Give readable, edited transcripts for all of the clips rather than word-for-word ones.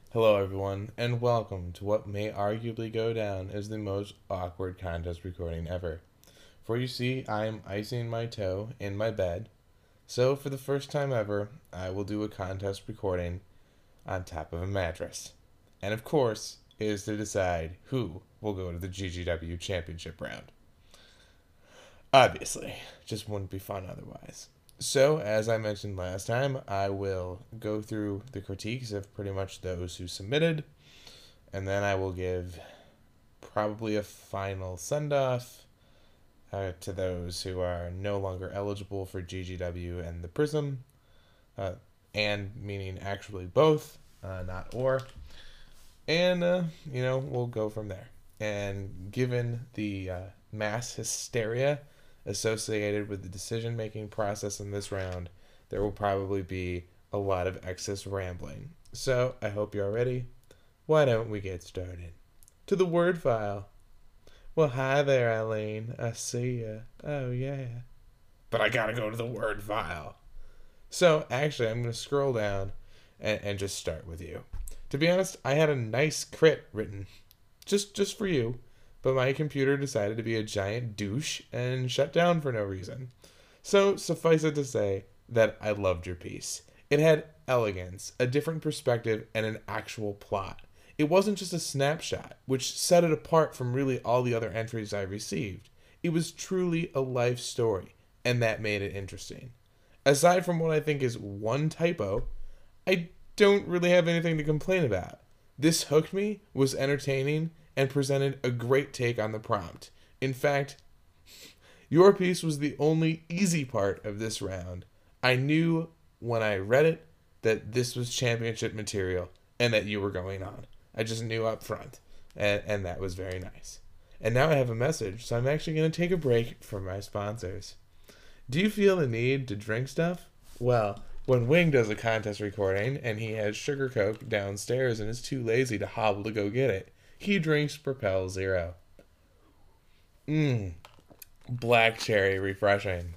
Hello, everyone, and welcome to what may arguably go down as the most awkward contest recording ever. For you see, I am icing my toe in my bed, so for the first time ever, I will do a contest recording on top of a mattress. And of course, it is to decide who will go to the GGW Championship round. Obviously, just wouldn't be fun otherwise. So, as I mentioned last time, I will go through the critiques of pretty much those who submitted, and then I will give probably a final send off to those who are no longer eligible for GGW and the Prism, uh, and meaning actually both, not or. And, we'll go from there. And given the mass hysteria associated with the decision making process in this round, there will probably be a lot of excess rambling. So I hope you're ready. Why don't we get started? To the word file. Well, hi there, Eileen. I see ya. Oh, yeah. But I gotta go to the word file. So, actually, I'm gonna scroll down and just start with you. To be honest, I had a nice crit written just for you, but my computer decided to be a giant douche and shut down for no reason. So, suffice it to say that I loved your piece. It had elegance, a different perspective, and an actual plot. It wasn't just a snapshot, which set it apart from really all the other entries I received. It was truly a life story, and that made it interesting. Aside from what I think is one typo, I don't really have anything to complain about. This hooked me, was entertaining, and presented a great take on the prompt. In fact, your piece was the only easy part of this round. I knew when I read it that this was championship material and that you were going on. I just knew up front, and that was very nice. And now I have a message, so I'm actually going to take a break from my sponsors. Do you feel the need to drink stuff? Well, when Wing does a contest recording and he has Sugar Coke downstairs and is too lazy to hobble to go get it, he drinks Propel Zero. Black cherry refreshing.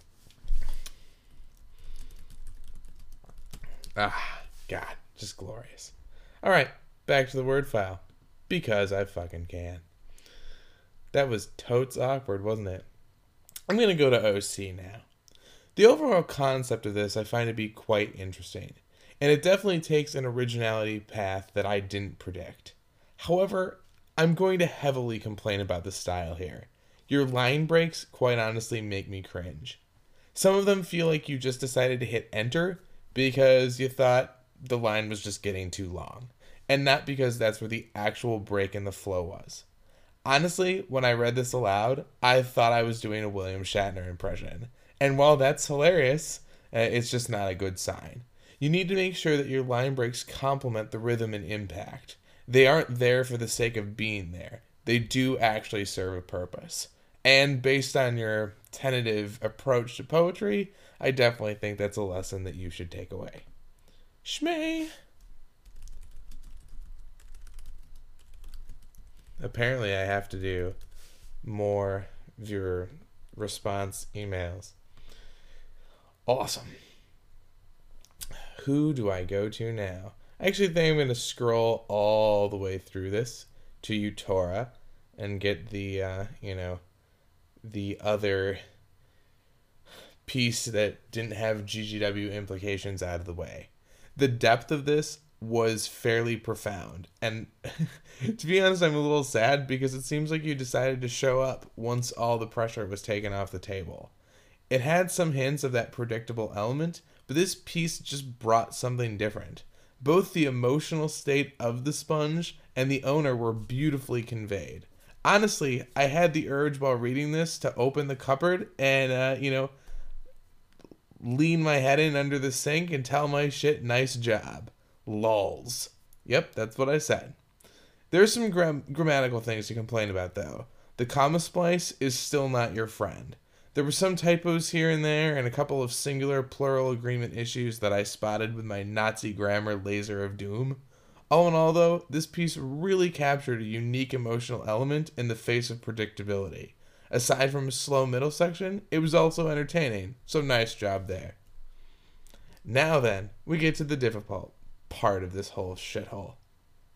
Ah, God, just glorious. Alright, back to the word file. Because I fucking can. That was totes awkward, wasn't it? I'm gonna go to OC now. The overall concept of this I find to be quite interesting, and it definitely takes an originality path that I didn't predict. However, I'm going to heavily complain about the style here. Your line breaks, quite honestly, make me cringe. Some of them feel like you just decided to hit enter because you thought the line was just getting too long, and not because that's where the actual break in the flow was. Honestly, when I read this aloud, I thought I was doing a William Shatner impression. And while that's hilarious, it's just not a good sign. You need to make sure that your line breaks complement the rhythm and impact. They aren't there for the sake of being there. They do actually serve a purpose. And based on your tentative approach to poetry, I definitely think that's a lesson that you should take away. Shmee! Apparently I have to do more viewer response emails. Awesome. Who do I go to now? I actually think I'm going to scroll all the way through this to Utora and get the other piece that didn't have GGW implications out of the way. The depth of this was fairly profound, and to be honest, I'm a little sad because it seems like you decided to show up once all the pressure was taken off the table. It had some hints of that predictable element, but this piece just brought something different. Both the emotional state of the sponge and the owner were beautifully conveyed. Honestly, I had the urge while reading this to open the cupboard and, lean my head in under the sink and tell my shit nice job. Lols. Yep, that's what I said. There's some grammatical things to complain about, though. The comma splice is still not your friend. There were some typos here and there, and a couple of singular plural agreement issues that I spotted with my Nazi grammar laser of doom. All in all, though, this piece really captured a unique emotional element in the face of predictability. Aside from a slow middle section, it was also entertaining, so nice job there. Now then, we get to the difficult part of this whole shithole.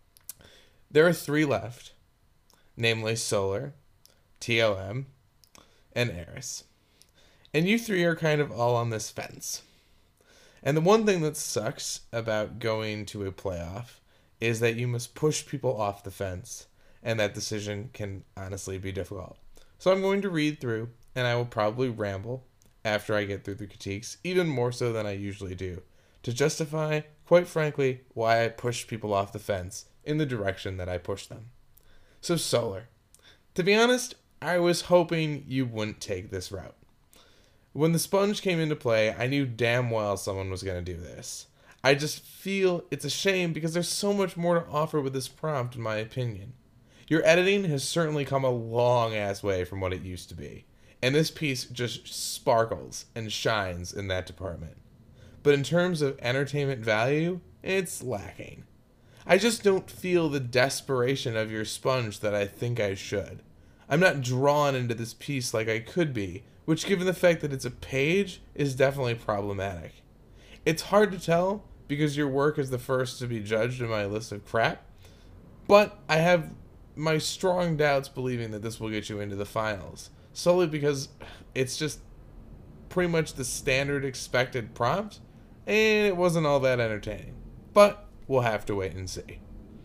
There are three left, namely Solar, TLM, and Eris. And you three are kind of all on this fence. And the one thing that sucks about going to a playoff is that you must push people off the fence, and that decision can honestly be difficult. So I'm going to read through, and I will probably ramble after I get through the critiques, even more so than I usually do, to justify, quite frankly, why I push people off the fence in the direction that I push them. So Solar. To be honest, I was hoping you wouldn't take this route. When the sponge came into play, I knew damn well someone was going to do this. I just feel it's a shame because there's so much more to offer with this prompt, in my opinion. Your editing has certainly come a long-ass way from what it used to be, and this piece just sparkles and shines in that department. But in terms of entertainment value, it's lacking. I just don't feel the desperation of your sponge that I think I should. I'm not drawn into this piece like I could be, which, given the fact that it's a page, is definitely problematic. It's hard to tell because your work is the first to be judged in my list of crap, but I have my strong doubts believing that this will get you into the finals, solely because it's just pretty much the standard expected prompt, and it wasn't all that entertaining. But we'll have to wait and see.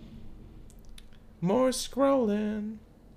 More scrolling.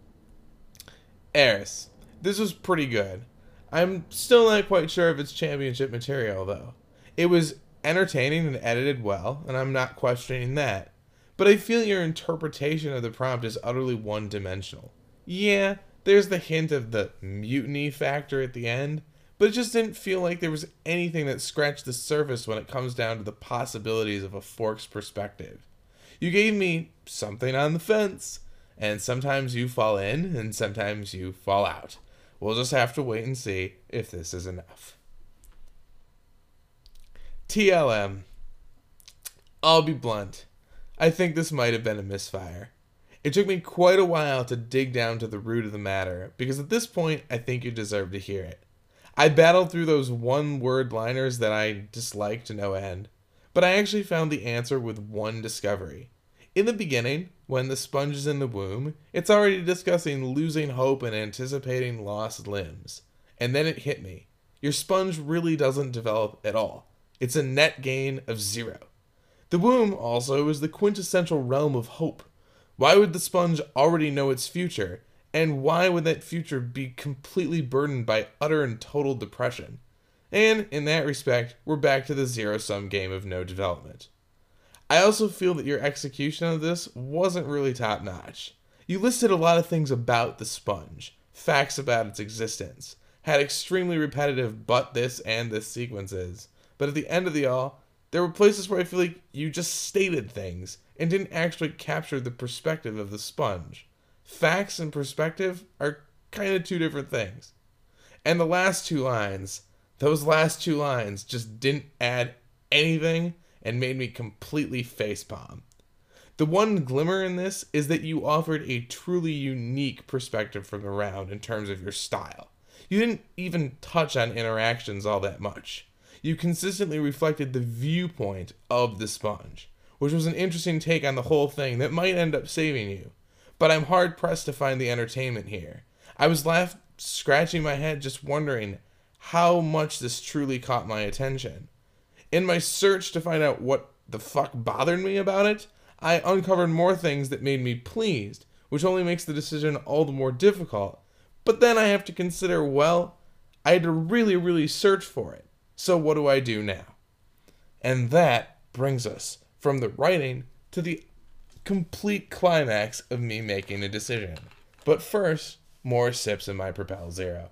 Eris. This was pretty good. I'm still not quite sure if it's championship material, though. It was entertaining and edited well, and I'm not questioning that. But I feel your interpretation of the prompt is utterly one-dimensional. Yeah, there's the hint of the mutiny factor at the end, but it just didn't feel like there was anything that scratched the surface when it comes down to the possibilities of a Forks perspective. You gave me something on the fence, and sometimes you fall in, and sometimes you fall out. We'll just have to wait and see if this is enough. TLM. I'll be blunt. I think this might have been a misfire. It took me quite a while to dig down to the root of the matter, because at this point, I think you deserve to hear it. I battled through those one-word liners that I disliked to no end, but I actually found the answer with one discovery. In the beginning, when the sponge is in the womb, it's already discussing losing hope and anticipating lost limbs. And then it hit me. Your sponge really doesn't develop at all. It's a net gain of 0. The womb also is the quintessential realm of hope. Why would the sponge already know its future? And why would that future be completely burdened by utter and total depression? And, in that respect, we're back to the zero-sum game of no development. I also feel that your execution of this wasn't really top-notch. You listed a lot of things about the sponge, facts about its existence, had extremely repetitive but this and this sequences, but at the end of the all, there were places where I feel like you just stated things and didn't actually capture the perspective of the sponge. Facts and perspective are kind of two different things. And the last two lines, those last two lines just didn't add anything and made me completely facepalm. The one glimmer in this is that you offered a truly unique perspective from the round in terms of your style. You didn't even touch on interactions all that much. You consistently reflected the viewpoint of the sponge, which was an interesting take on the whole thing that might end up saving you. But I'm hard-pressed to find the entertainment here. I was left scratching my head just wondering how much this truly caught my attention. In my search to find out what the fuck bothered me about it, I uncovered more things that made me pleased, which only makes the decision all the more difficult. But then I have to consider, well, I had to really search for it. So what do I do now? And that brings us from the writing to the complete climax of me making a decision. But first, more sips in my Propel Zero.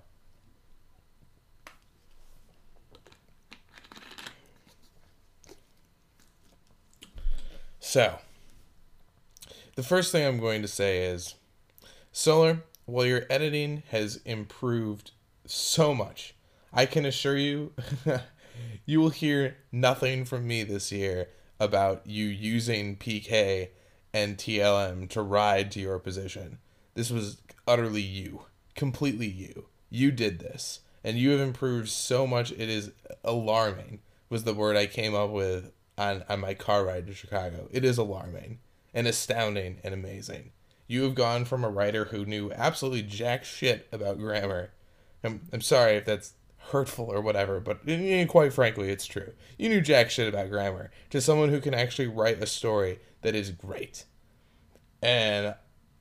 So, the first thing I'm going to say is, Solar, while your editing has improved so much, I can assure you, you will hear nothing from me this year about you using PK and TLM to ride to your position. This was utterly you, completely you. You did this, and you have improved so much it is alarming, was the word I came up with on my car ride to Chicago. It is alarming. and astounding and amazing. You have gone from a writer who knew absolutely jack shit about grammar. I'm sorry if that's hurtful or whatever, but quite frankly, it's true. You knew jack shit about grammar to someone who can actually write a story that is great. And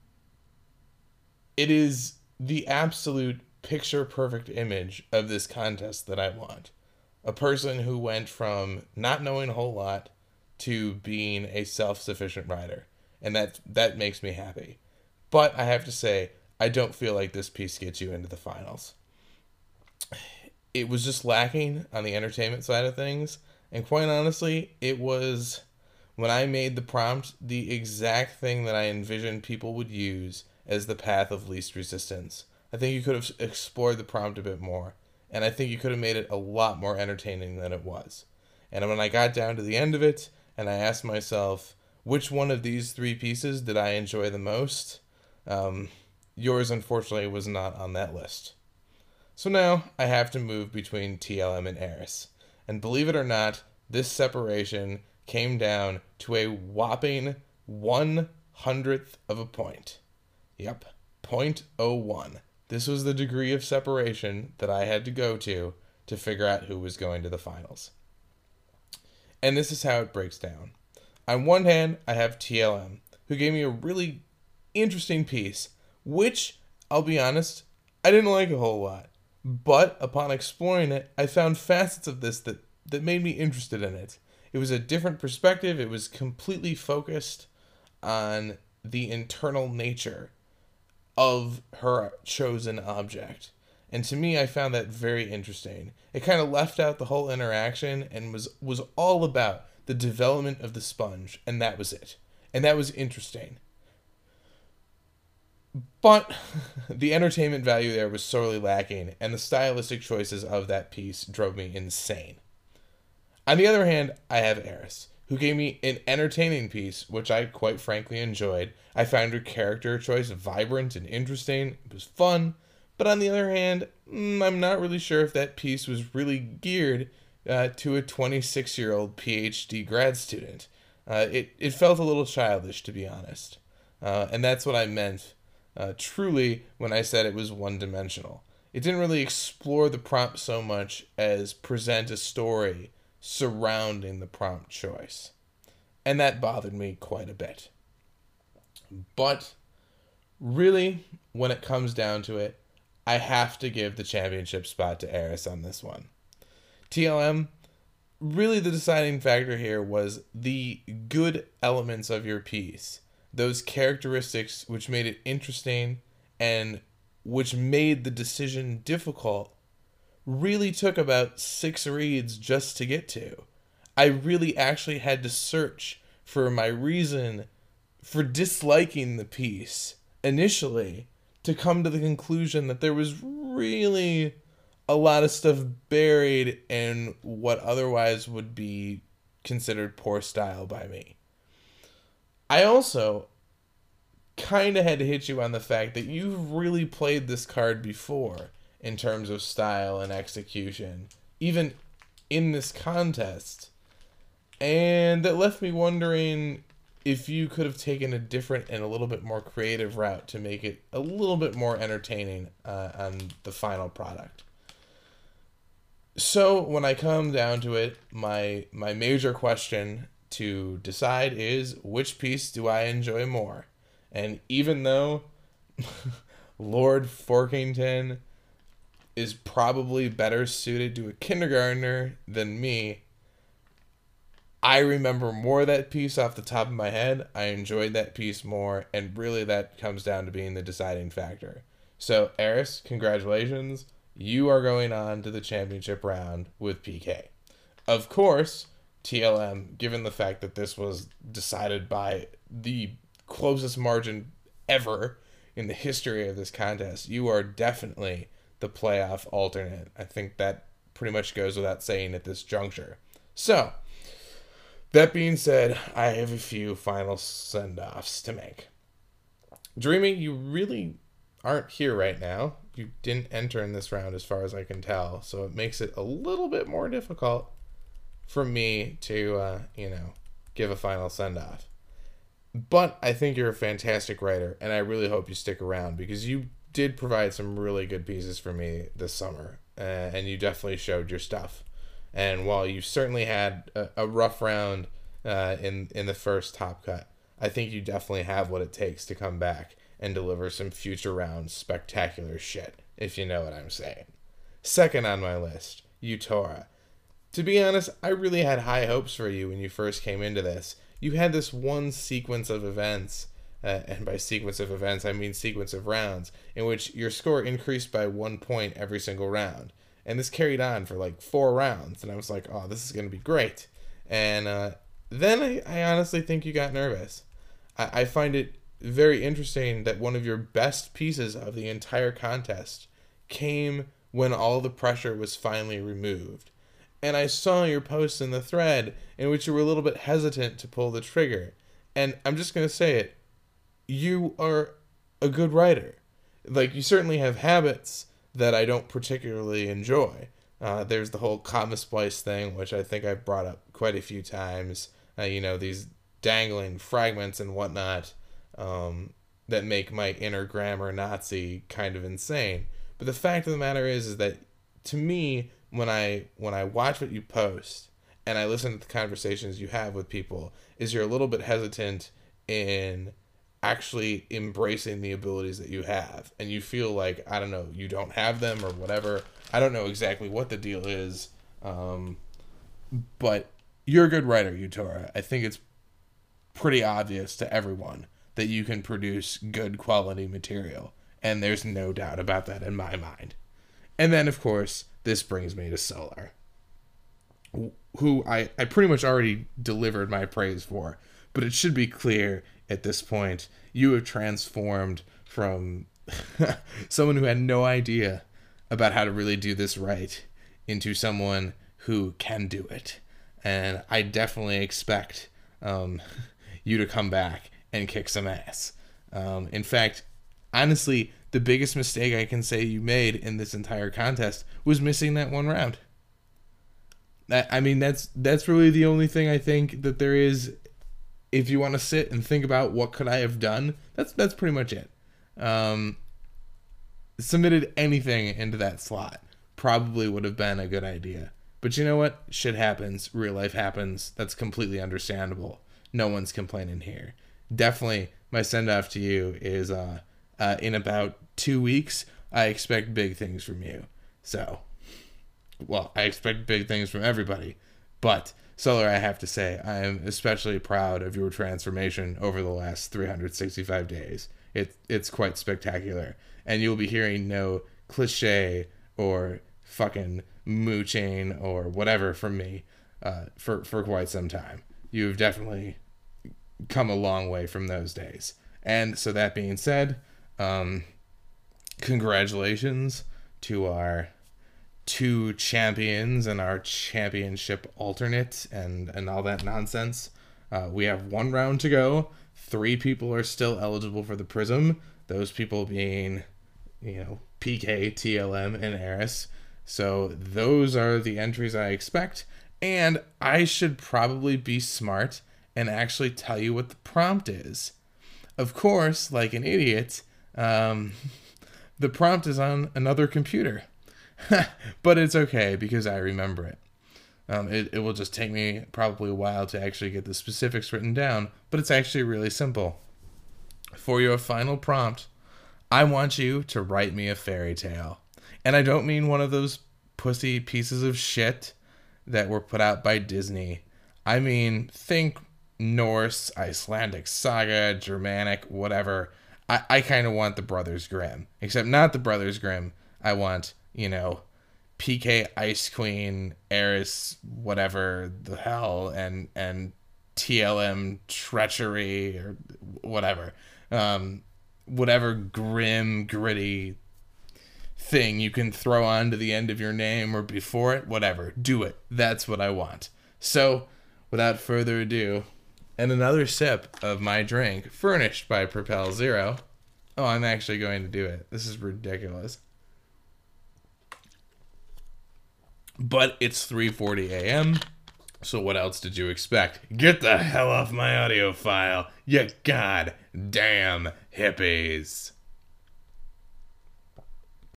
it is the absolute picture-perfect image of this contest that I want. A person who went from not knowing a whole lot to being a self-sufficient writer. And that makes me happy. But I have to say, I don't feel like this piece gets you into the finals. It was just lacking on the entertainment side of things. And quite honestly, it was, when I made the prompt, the exact thing that I envisioned people would use as the path of least resistance. I think you could have explored the prompt a bit more. And I think you could have made it a lot more entertaining than it was. And when I got down to the end of it, and I asked myself, which one of these three pieces did I enjoy the most? Yours, unfortunately, was not on that list. So now I have to move between TLM and Eris. And believe it or not, this separation came down to a whopping 1/100th of a point. Yep, 0.01. This was the degree of separation that I had to go to figure out who was going to the finals. And this is how it breaks down. On one hand, I have TLM, who gave me a really interesting piece, which, I'll be honest, I didn't like a whole lot. But upon exploring it, I found facets of this that made me interested in it. It was a different perspective. It was completely focused on the internal nature of her chosen object. And to me, I found that very interesting. It kind of left out the whole interaction and was all about the development of the sponge, and that was it. And that was interesting. But the entertainment value there was sorely lacking, and the stylistic choices of that piece drove me insane. On the other hand, I have Eris, who gave me an entertaining piece, which I quite frankly enjoyed. I found her character choice vibrant and interesting. It was fun. But on the other hand, I'm not really sure if that piece was really geared to a 26-year-old PhD grad student. It felt a little childish, to be honest. And that's what I meant truly when I said it was one-dimensional. It didn't really explore the prompt so much as present a story surrounding the prompt choice. And that bothered me quite a bit. But really, when it comes down to it, I have to give the championship spot to Eris on this one. TLM, really the deciding factor here was the good elements of your piece. Those characteristics which made it interesting and which made the decision difficult really took about 6 reads just to get to. I really actually had to search for my reason for disliking the piece initially to come to the conclusion that there was really a lot of stuff buried in what otherwise would be considered poor style by me. I also kind of had to hit you on the fact that you've really played this card before in terms of style and execution, even in this contest. And that left me wondering if you could have taken a different and a little bit more creative route to make it a little bit more entertaining on the final product. So when I come down to it, my major question to decide is, which piece do I enjoy more? And even though Lord Forkington is probably better suited to a kindergartner than me, I remember more of that piece off the top of my head. I enjoyed that piece more, and really that comes down to being the deciding factor. So, Eris, congratulations. You are going on to the championship round with PK. Of course, TLM, given the fact that this was decided by the closest margin ever in the history of this contest, you are definitely the playoff alternate. I think that pretty much goes without saying at this juncture. So, that being said, I have a few final send-offs to make. Dreamy, you really aren't here right now. You didn't enter in this round as far as I can tell, so it makes it a little bit more difficult for me to, give a final send-off. But I think you're a fantastic writer, and I really hope you stick around because you did provide some really good pieces for me this summer, and you definitely showed your stuff. And while you certainly had a rough round in the first Top Cut, I think you definitely have what it takes to come back and deliver some future round spectacular shit, if you know what I'm saying. Second on my list, Yutora. To be honest, I really had high hopes for you when you first came into this. You had this one sequence of events, and by sequence of events, I mean sequence of rounds, in which your score increased by 1 point every single round. And this carried on for like 4 rounds, and I was like, oh, this is going to be great. And then I honestly think you got nervous. I find it very interesting that one of your best pieces of the entire contest came when all the pressure was finally removed. And I saw your post in the thread in which you were a little bit hesitant to pull the trigger. And I'm just going to say it. You are a good writer. Like, you certainly have habits that I don't particularly enjoy. There's the whole comma splice thing, which I think I've brought up quite a few times. These dangling fragments and whatnot that make my inner grammar Nazi kind of insane. But the fact of the matter is that, to me, when I watch what you post and I listen to the conversations you have with people, is you're a little bit hesitant in actually embracing the abilities that you have, and you feel like, I don't know, you don't have them or whatever. I don't know exactly what the deal is, but you're a good writer, Yutora. I think it's pretty obvious to everyone that you can produce good quality material, and there's no doubt about that in my mind. And then, of course, this brings me to Solar, who I pretty much already delivered my praise for, but it should be clear at this point, you have transformed from someone who had no idea about how to really do this right into someone who can do it. And I definitely expect you to come back and kick some ass. In fact, honestly, the biggest mistake I can say you made in this entire contest was missing that one round. That's really the only thing I think that there is. If you want to sit and think about what could I have done, that's pretty much it. Submitted anything into that slot probably would have been a good idea. But you know what? Shit happens. Real life happens. That's completely understandable. No one's complaining here. Definitely, my send-off to you is in about 2 weeks, I expect big things from you. So, well, I expect big things from everybody. But Solar, I have to say, I am especially proud of your transformation over the last 365 days. It's quite spectacular. And you'll be hearing no cliche or fucking mooching or whatever from me for quite some time. You've definitely come a long way from those days. And so that being said, congratulations to our 2 champions and our championship alternate and all that nonsense. We have 1 round to go. 3 people are still eligible for the Prism. Those people being, PK, TLM, and Eris. So those are the entries I expect. And I should probably be smart and actually tell you what the prompt is. Of course, like an idiot, the prompt is on another computer. But it's okay because I remember it. It will just take me probably a while to actually get the specifics written down, but it's actually really simple. For your final prompt, I want you to write me a fairy tale. And I don't mean one of those pussy pieces of shit that were put out by Disney. I mean, think Norse, Icelandic saga, Germanic, whatever. I kind of want the Brothers Grimm. Except not the Brothers Grimm. I want, PK Ice Queen, Eris, whatever the hell, and TLM Treachery, or whatever. Whatever grim, gritty thing you can throw on to the end of your name or before it, whatever. Do it. That's what I want. So, without further ado, and another sip of my drink, furnished by Propel Zero. Oh, I'm actually going to do it. This is ridiculous. But it's 3:40 a.m., So what else did you expect? Get the hell off my audio file, you goddamn hippies.